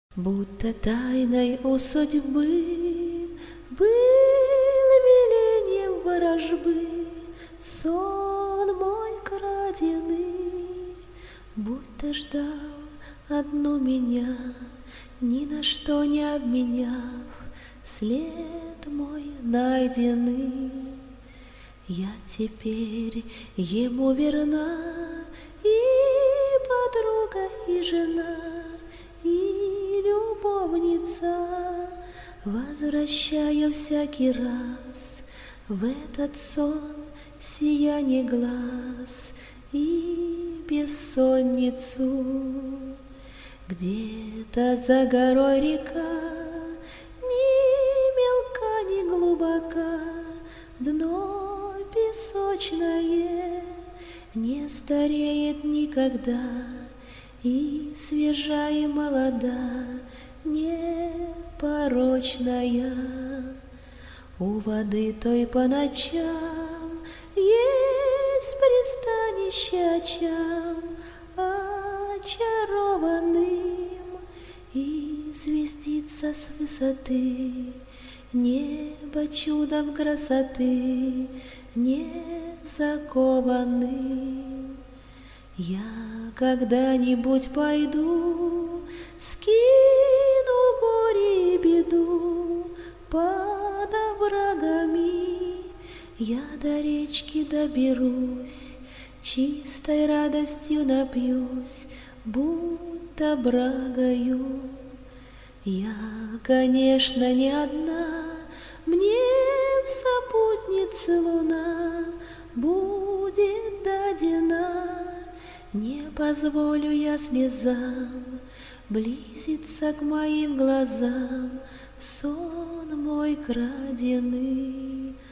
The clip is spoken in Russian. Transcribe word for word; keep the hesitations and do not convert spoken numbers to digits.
Будто тайной у судьбы был велением ворожбы сон мой краденый, будто ждал одну меня, ни на что не обменяв, след мой найденный. Я теперь ему верна, и подруга, и жена, и любовница. Возвращаю всякий раз в этот сон сияние глаз и бессонницу. Где-то за горой река, ни мелка, ни глубока, дно песочное не стареет никогда, и свежа и молода, непорочная. У воды той по ночам есть пристанище очам очарованным, и звездится с высоты небо чудом красоты не закованным. Я когда-нибудь пойду, скину горе и беду под оврагами, я до речки доберусь, чистой радостью напьюсь, будто брагою. Я, конечно, не одна, мне в сопутнице луна будет дадена. Не позволю я слезам близиться к моим глазам в сон мой краденый.